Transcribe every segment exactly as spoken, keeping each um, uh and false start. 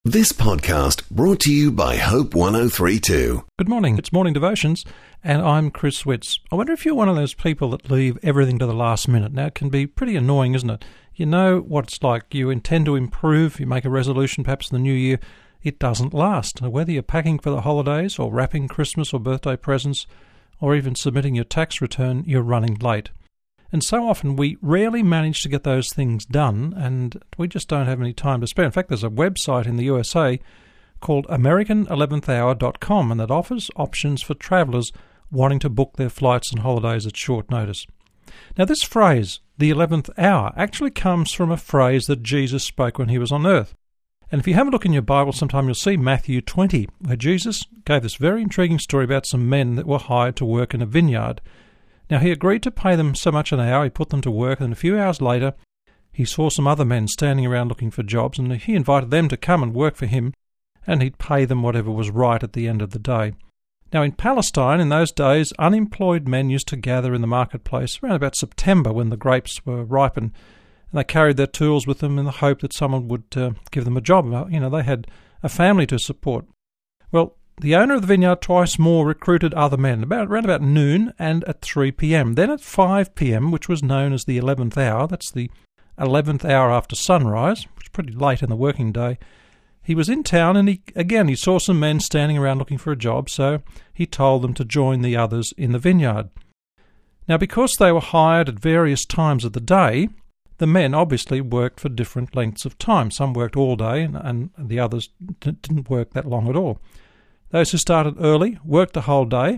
This podcast brought to you by Hope one oh three point two. Good morning, it's Morning Devotions, and I'm Chris Switz. I wonder if you're one of those people that leave everything to the last minute. Now, it can be pretty annoying, isn't it? You know what it's like. You intend to improve, you make a resolution perhaps in the new year, it doesn't last. Whether you're packing for the holidays, or wrapping Christmas or birthday presents, or even submitting your tax return, you're running late. And so often we rarely manage to get those things done, and we just don't have any time to spare. In fact, there's a website in the U S A called American eleventh hour dot com, and that offers options for travellers wanting to book their flights and holidays at short notice. Now, this phrase, the eleventh hour, actually comes from a phrase that Jesus spoke when he was on earth. And if you have a look in your Bible sometime, you'll see Matthew twenty, where Jesus gave this very intriguing story about some men that were hired to work in a vineyard. Now, he agreed to pay them so much an hour, he put them to work, and a few hours later, he saw some other men standing around looking for jobs, and he invited them to come and work for him, and he'd pay them whatever was right at the end of the day. Now, in Palestine, in those days, unemployed men used to gather in the marketplace around about September when the grapes were ripened, and they carried their tools with them in the hope that someone would uh, give them a job. You know, they had a family to support. Well, the owner of the vineyard twice more recruited other men, about around about noon and at three p.m. Then at five p.m., which was known as the eleventh hour, that's the eleventh hour after sunrise, which is pretty late in the working day, he was in town and he again he saw some men standing around looking for a job, so he told them to join the others in the vineyard. Now, because they were hired at various times of the day, the men obviously worked for different lengths of time. Some worked all day and, and the others d- didn't work that long at all. Those who started early worked the whole day.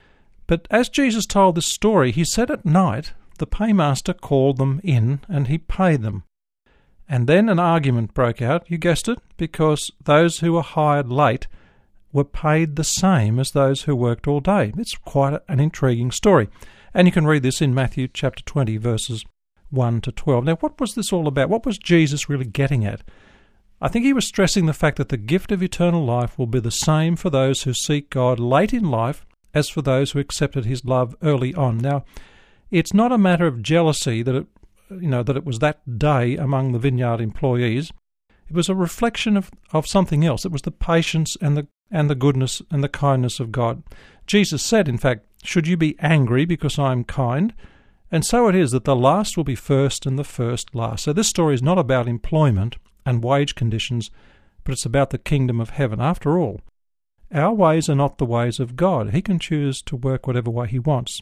But as Jesus told this story, he said at night the paymaster called them in and he paid them. And then an argument broke out, you guessed it, because those who were hired late were paid the same as those who worked all day. It's quite an intriguing story. And you can read this in Matthew chapter twenty, verses one to twelve. Now, what was this all about? What was Jesus really getting at? I think he was stressing the fact that the gift of eternal life will be the same for those who seek God late in life as for those who accepted his love early on. Now, it's not a matter of jealousy that it, you know, that it was that day among the vineyard employees. It was a reflection of, of something else. It was the patience and the and the goodness and the kindness of God. Jesus said, in fact, should you be angry because I am kind? And so it is that the last will be first and the first last. So this story is not about employment and wage conditions, but it's about the kingdom of heaven. After all, our ways are not the ways of God. He can choose to work whatever way he wants.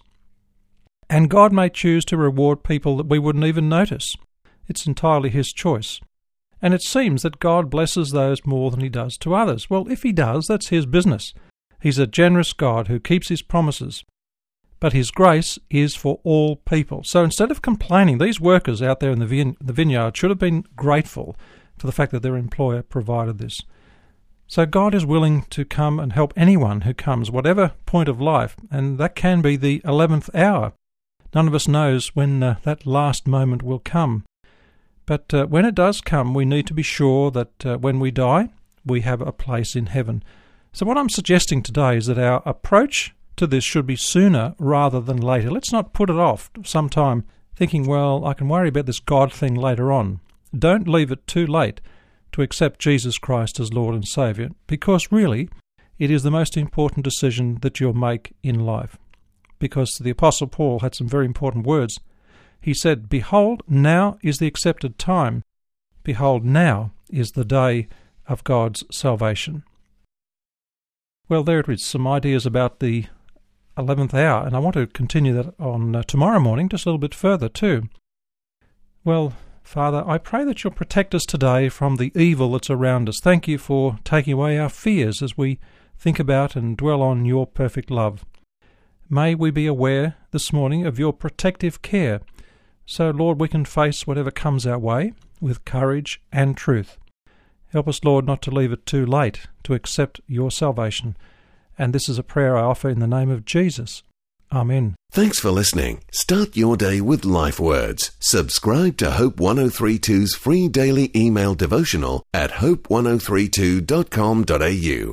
And God may choose to reward people that we wouldn't even notice. It's entirely his choice. And it seems that God blesses those more than he does to others. Well, if he does, that's his business. He's a generous God who keeps his promises. But his grace is for all people. So instead of complaining, these workers out there in the, vine- the vineyard should have been grateful for the fact that their employer provided this. So God is willing to come and help anyone who comes, whatever point of life, and that can be the eleventh hour. None of us knows when uh, that last moment will come. But uh, when it does come, we need to be sure that uh, when we die, we have a place in heaven. So what I'm suggesting today is that our approach to this should be sooner rather than later. Let's not put it off sometime thinking, well, I can worry about this God thing later on. Don't leave it too late to accept Jesus Christ as Lord and Saviour, because really it is the most important decision that you'll make in life. Because the Apostle Paul had some very important words. He said, behold, now is the accepted time. Behold, now is the day of God's salvation. Well, there it is, some ideas about the eleventh hour, and I want to continue that on uh, tomorrow morning, just a little bit further too. Well, Father, I pray that you'll protect us today from the evil that's around us. Thank you for taking away our fears as we think about and dwell on your perfect love. May we be aware this morning of your protective care, so, Lord, we can face whatever comes our way with courage and truth. Help us, Lord, not to leave it too late to accept your salvation. And this is a prayer I offer in the name of Jesus. Amen. Thanks for listening. Start your day with Life Words. Subscribe to Hope one oh three two's free daily email devotional at hope one oh three two dot com dot a u.